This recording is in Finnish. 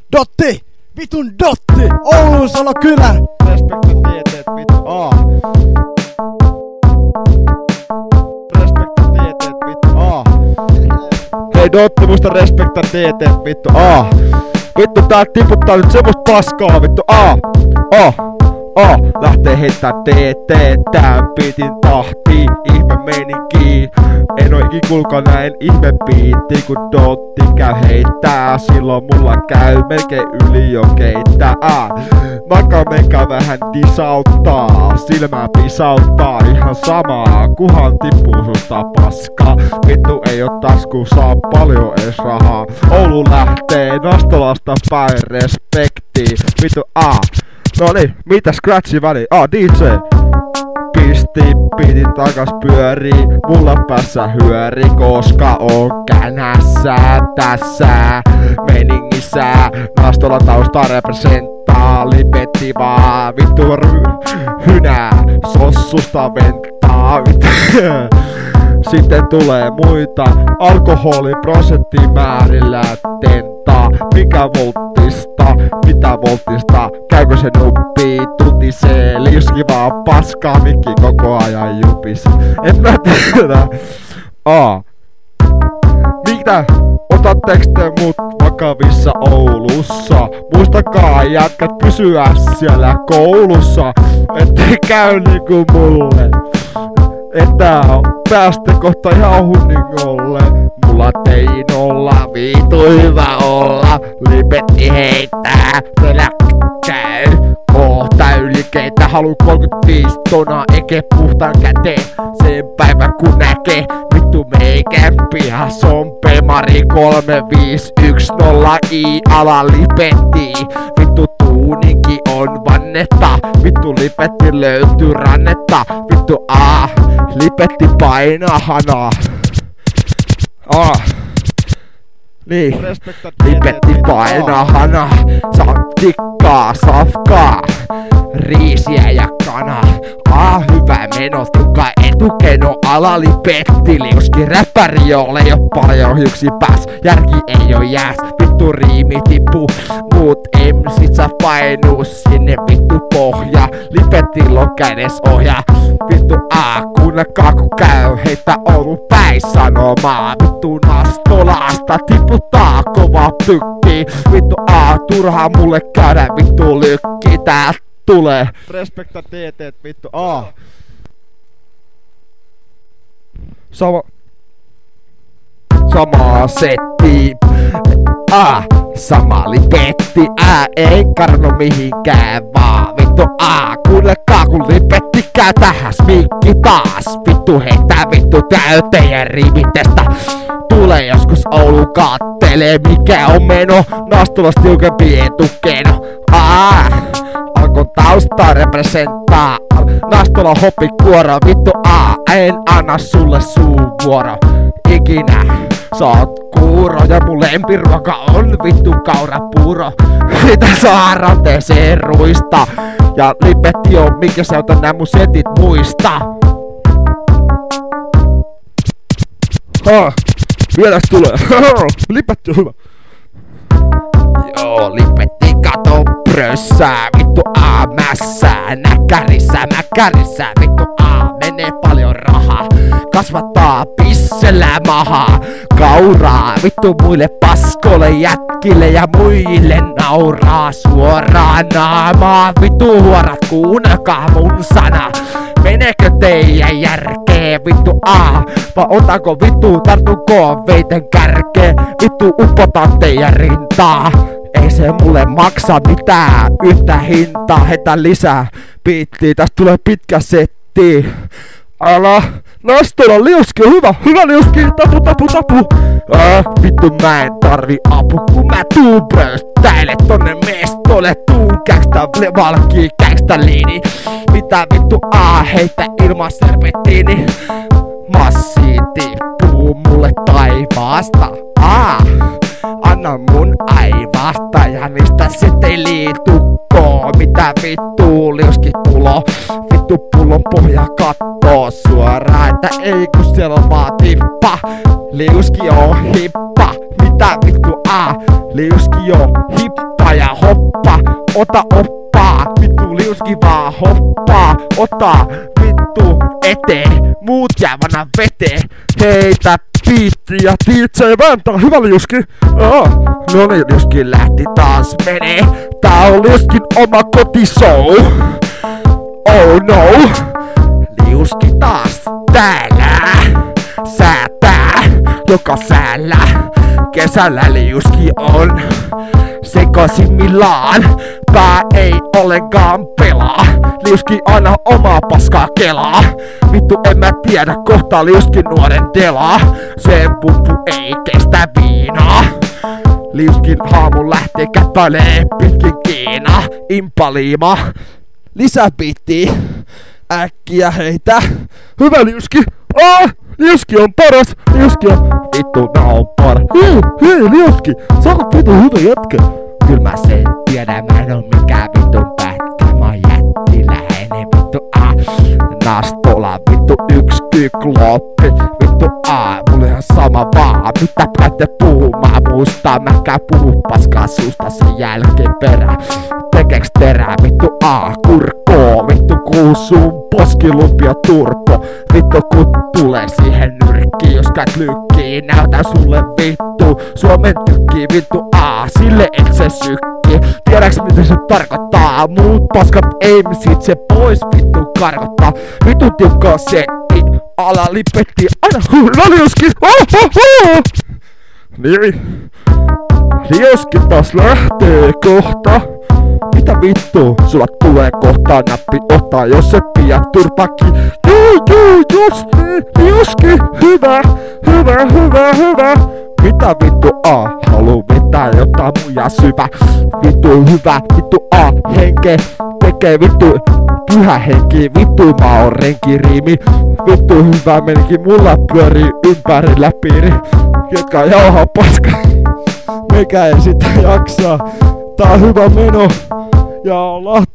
Dotti! Vitun Dotti! Oulun salo kylä! Respekta tieteet vittu A. Respekta tieteet vittu A. Hei Dotti, muista respekta tieteet vittu A. Vittu tää tiputtaa nyt semmoista paskaa vittu A. Lähtee heittää DT, tää biitin tahti, ihme meininki. En oo ikin kuulkaan näin ihme biitti, kun Dotti käy heittää. Silloin mulla käy melkein yli jo keittää. Vaikka meikä vähän disauttaa, silmää pisauttaa ihan samaa, kuhan tippuu susta paskaa. Vittu ei oo tasku, saa paljon ees rahaa. Oulu lähtee Nastolasta päin respekti. Vittu Noniin, mitä scratchi väliin? DJ! Pisti biitin takas pyörii, mulla päässä hyöri, koska on känässä tässä meiningissä. Nastola tausta representtaa, lipetti vaan vittu hynää, sossusta ventaa. Sitten tulee muita, alkoholiprosenttimäärillä tentaa. Mikä volttista, mitä volttista, käykö se nuppii, tutisee, liuski vaan paskaa, mikki koko ajan jupis. En mä tiedä. Mitä? Otatteks te mut vakavissa Oulussa? Muistakaa jätkät pysyä siellä koulussa, ettei käy niinku mulle. Että päästä kohta ihan hunningolle. Mulla teinolla viitu hyvä olla. Lipetti heittää, meillä käy kohta yli keitä. Halu 35 tonaa eke puhtaan käteen. Sen päivän kun näkee vittu meikän pihas on Pemari 3510 I ala lipetti. Vittu tuuninki on vannetta. Vittu lipetti löytyy rannetta. Vittu lipetti painaa hanaa. Niin, lipetti painaa hanaa. Saa tikkaa, safkaa, riisiä ja kanaa. Hyvä meno, tukka etukeno, alalipetti. Liuski räppäri, jolle ei oo paljon hyksi pääs. Järki ei oo jääs, vittu riimi tippu. Muut emsit saa painuu sinne vittu pohja. Lipettillä on kädes ohja. Vittu kuunnelkaa kun käy heitä Oulun päin sanomaa. Vittu Nastolasta tiputtaa kova pykki. Vittu turhaa mulle käydä vittu lykki. Tää tulee. Respekta tieteet vittu Sama setti. Sama lipetti. Ei karno mihinkään vaan. Vittu kuunnelkaa kun lipetti käy tähän mikki taas. Vittu heittää vittu täyteen riimitestä. Tulee joskus Oulu kattelee mikä on meno. Nastolas tiukempi etukeno. Alkon tausta representtaa. Nastola hoppikuoro. Vittu en anna sulle suun vuoro ikinä. Sä oot kuuro ja mun lempiruoka on vittu kaurapuuro. Mitä saa ranteeseen ruista. Ja lipetti on minkä sä otan nää mun setit muista. Vieläks tulee? Lipetti on hyvä. Joo, lipetti kato prössää. Vittu mässää. Mäkärissä. Vittu menee paljon rahaa. Kasvattaa pissellä mahaa. Kauraa vittu muille paskolle jätkille ja muille nauraa. Suoraan naamaa. Vittu huorat kuunnelkaa mun sana. Menekö teidän järkeen vittu vai otanko vittu tartuko veiten kärkeen. Vittu upotan teidän rintaa. Ei se mulle maksa mitään yhtä hintaa. Heitä lisää biittiä, tästä tulee pitkä setti. Nastola liuski on hyvä liuski, tapu. Vittu mä en tarvi apu, kun mä tuun bröstäile tonne mestolle. Tuun käkstä valkii käkstä liini. Mitä vittu heitä ilman serpettiini. Massi tippuu mulle taivaasta. Anna mun aivasta ja niistä setelitukkoa. Mitä vittu liuski pulo. Vittu pullon pohja kattoo suoraan, että ei kun siellä on vaan tippa. Liuski on hippa. Mitä vittu liuski on hippa hoppa ja hoppa, ota oppaa, vittu liuski vaan hoppaa, ota vittu eteen, muut jäävänä veteen, heitä biitti ja DJ vääntää, hyvä liuski, no niin liuski lähti taas menee, tää on liuskin oma kotishow, oh no, liuski taas täällä, säätää joka säällä, kesällä liuski on sekaisimillaan, pää ei ollenkaan pelaa, liuski aina omaa paskaa kelaa, vittu en mä tiedä kohta liuskin nuoren delaa, sen puppu ei kestä viinaa, liuskin haamu lähtee käppäilee pitkin Kiinaa, impaliima, Lisäbiittiä. Äkkiä heitä. Hyvä liuski. Liuski on paras. Liuski on... vittu nää on paras. Hei liuski. Sä oot vittu hyvä jätkä. Kyllä mä sen tiedän, mä en oo mikään vitun pätkä. Mä oon jättiläinen vittu nastola vittu yks kykloppi. Vittu mulla ihan sama vaan. Mitä päätte puhumaan musta? Mäkään puhu paskaa suusta sen jälkeen perään. Tekeks terää vittu kurkkoo. Vittu kuu sun poskilumpia turpo. Vittu kun tulee siihen nyrkkiin. Jos käyt lykkii näytän sulle vittu. Suomen tykkii vittu sille et se sykki. Tiedäks mitä se tarkoittaa? Muut paskat ei sit se pois vittu karkottaa. Vittu tiukkaa setti. Ala lipetti aina hyvä liuski. Niin. Liuski taas lähtee kohta. Mitä vittu? Sulla tulee kohta näppi ottaa, jos et pidä turpakki. Just niin. Liuski. Hyvä. Mitä vittu haluu vetää jotain muja syvä. Vittu hyvä, vittu henke tekee vittu pyhä henki. Vittu mä oon renkiriimi. Vittu hyvä menikin, mulla pyörii ympärillä piiri. Ketkä jauhaa paska. Mekä ei sitä jaksaa. Tää on hyvä meno. Ja ollaan